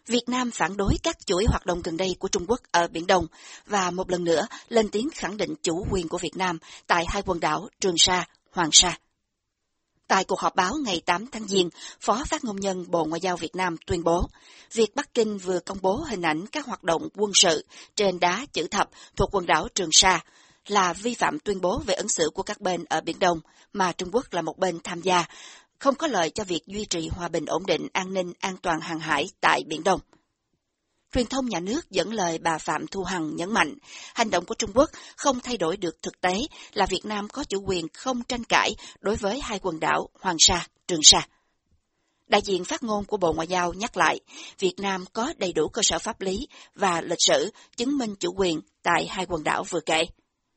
Việt Nam phản đối các chuỗi hoạt động gần đây của Trung Quốc ở Biển Đông và một lần nữa lên tiếng khẳng định chủ quyền của Việt Nam tại hai quần đảo Trường Sa, Hoàng Sa. Tại cuộc họp báo ngày 8 tháng Giêng, Phó Phát ngôn nhân Bộ Ngoại giao Việt Nam tuyên bố, việc Bắc Kinh vừa công bố hình ảnh các hoạt động quân sự trên đá chữ thập thuộc quần đảo Trường Sa là vi phạm tuyên bố về ứng xử của các bên ở Biển Đông mà Trung Quốc là một bên tham gia, không có lợi cho việc duy trì hòa bình ổn định, an ninh, an toàn hàng hải tại Biển Đông. Truyền thông nhà nước dẫn lời bà Phạm Thu Hằng nhấn mạnh, hành động của Trung Quốc không thay đổi được thực tế là Việt Nam có chủ quyền không tranh cãi đối với hai quần đảo Hoàng Sa, Trường Sa. Đại diện phát ngôn của Bộ Ngoại giao nhắc lại, Việt Nam có đầy đủ cơ sở pháp lý và lịch sử chứng minh chủ quyền tại hai quần đảo vừa kể.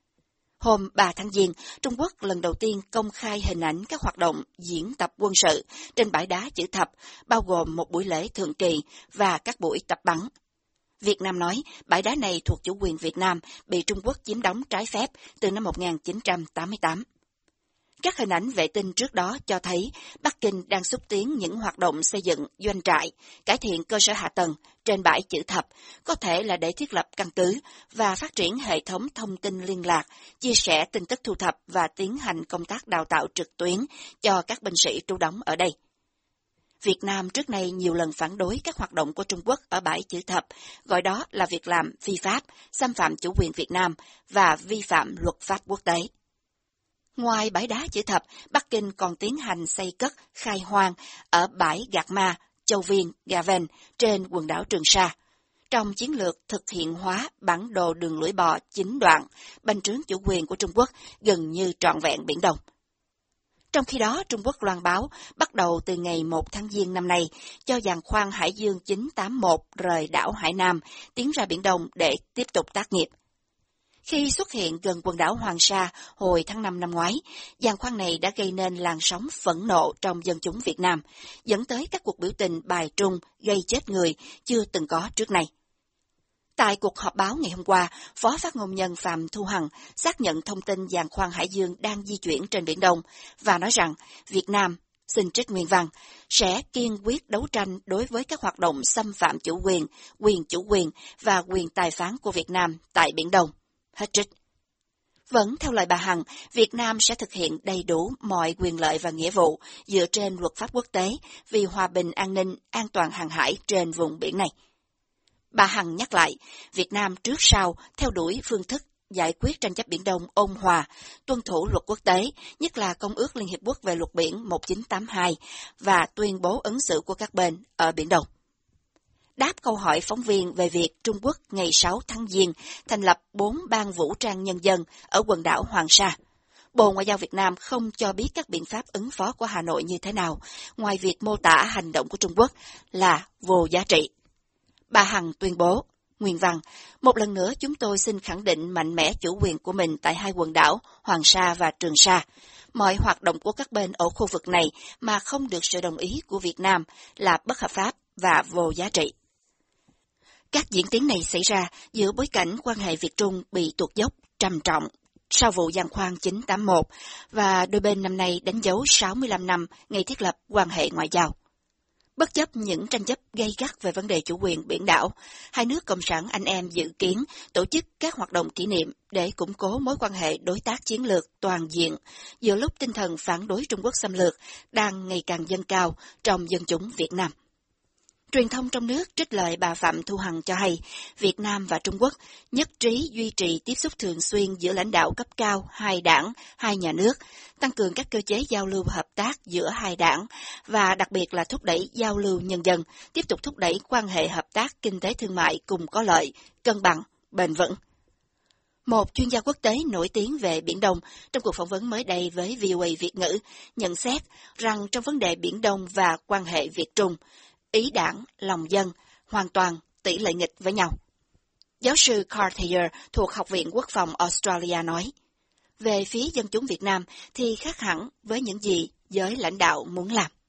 Hôm 3 tháng Giêng, Trung Quốc lần đầu tiên công khai hình ảnh các hoạt động diễn tập quân sự trên bãi đá chữ thập, bao gồm một buổi lễ thường kỳ và các buổi tập bắn. Việt Nam nói bãi đá này thuộc chủ quyền Việt Nam, bị Trung Quốc chiếm đóng trái phép từ năm 1988. Các hình ảnh vệ tinh trước đó cho thấy Bắc Kinh đang xúc tiến những hoạt động xây dựng doanh trại, cải thiện cơ sở hạ tầng trên bãi chữ thập, có thể là để thiết lập căn cứ và phát triển hệ thống thông tin liên lạc, chia sẻ tin tức thu thập và tiến hành công tác đào tạo trực tuyến cho các binh sĩ trú đóng ở đây. Việt Nam trước nay nhiều lần phản đối các hoạt động của Trung Quốc ở bãi chữ thập, gọi đó là việc làm phi pháp, xâm phạm chủ quyền Việt Nam và vi phạm luật pháp quốc tế. Ngoài bãi đá chữ thập, Bắc Kinh còn tiến hành xây cất, khai hoang ở bãi Gạc Ma, Châu Viên, Gà Veen trên quần đảo Trường Sa. Trong chiến lược thực hiện hóa bản đồ đường lưỡi bò 9 đoạn, bành trướng chủ quyền của Trung Quốc gần như trọn vẹn Biển Đông. Trong khi đó, Trung Quốc loan báo bắt đầu từ ngày 1 tháng Giêng năm nay cho giàn khoan Hải Dương 981 rời đảo Hải Nam tiến ra Biển Đông để tiếp tục tác nghiệp. Khi xuất hiện gần quần đảo Hoàng Sa hồi tháng 5 năm ngoái, giàn khoan này đã gây nên làn sóng phẫn nộ trong dân chúng Việt Nam, dẫn tới các cuộc biểu tình bài trung gây chết người chưa từng có trước nay. Tại cuộc họp báo ngày hôm qua, Phó Phát ngôn nhân Phạm Thu Hằng xác nhận thông tin giàn khoan Hải Dương đang di chuyển trên Biển Đông và nói rằng Việt Nam, xin trích nguyên văn, sẽ kiên quyết đấu tranh đối với các hoạt động xâm phạm chủ quyền, quyền chủ quyền và quyền tài phán của Việt Nam tại Biển Đông. Hết trích. Vẫn theo lời bà Hằng, Việt Nam sẽ thực hiện đầy đủ mọi quyền lợi và nghĩa vụ dựa trên luật pháp quốc tế vì hòa bình, an ninh, an toàn hàng hải trên vùng biển này. Bà Hằng nhắc lại, Việt Nam trước sau theo đuổi phương thức giải quyết tranh chấp Biển Đông ôn hòa, tuân thủ luật quốc tế, nhất là Công ước Liên Hiệp Quốc về luật biển 1982 và tuyên bố ứng xử của các bên ở Biển Đông. Đáp câu hỏi phóng viên về việc Trung Quốc ngày 6 tháng Giêng thành lập 4 ban vũ trang nhân dân ở quần đảo Hoàng Sa, Bộ Ngoại giao Việt Nam không cho biết các biện pháp ứng phó của Hà Nội như thế nào, ngoài việc mô tả hành động của Trung Quốc là vô giá trị. Bà Hằng tuyên bố, nguyên văn, một lần nữa chúng tôi xin khẳng định mạnh mẽ chủ quyền của mình tại hai quần đảo Hoàng Sa và Trường Sa. Mọi hoạt động của các bên ở khu vực này mà không được sự đồng ý của Việt Nam là bất hợp pháp và vô giá trị. Các diễn tiến này xảy ra giữa bối cảnh quan hệ Việt-Trung bị tuột dốc trầm trọng sau vụ giàn khoan 981 và đôi bên năm nay đánh dấu 65 năm ngày thiết lập quan hệ ngoại giao. Bất chấp những tranh chấp gay gắt về vấn đề chủ quyền biển đảo, hai nước Cộng sản anh em dự kiến tổ chức các hoạt động kỷ niệm để củng cố mối quan hệ đối tác chiến lược toàn diện, giữa lúc tinh thần phản đối Trung Quốc xâm lược đang ngày càng dâng cao trong dân chúng Việt Nam. Truyền thông trong nước trích lời bà Phạm Thu Hằng cho hay, Việt Nam và Trung Quốc nhất trí duy trì tiếp xúc thường xuyên giữa lãnh đạo cấp cao hai đảng, hai nhà nước, tăng cường các cơ chế giao lưu hợp tác giữa hai đảng và đặc biệt là thúc đẩy giao lưu nhân dân, tiếp tục thúc đẩy quan hệ hợp tác kinh tế thương mại cùng có lợi, cân bằng, bền vững. Một chuyên gia quốc tế nổi tiếng về Biển Đông trong cuộc phỏng vấn mới đây với VOA Việt ngữ nhận xét rằng trong vấn đề Biển Đông và quan hệ Việt-Trung, ý đảng, lòng dân, hoàn toàn tỷ lệ nghịch với nhau. Giáo sư Carl Thayer thuộc Học viện Quốc phòng Australia nói, về phía dân chúng Việt Nam thì khác hẳn với những gì giới lãnh đạo muốn làm.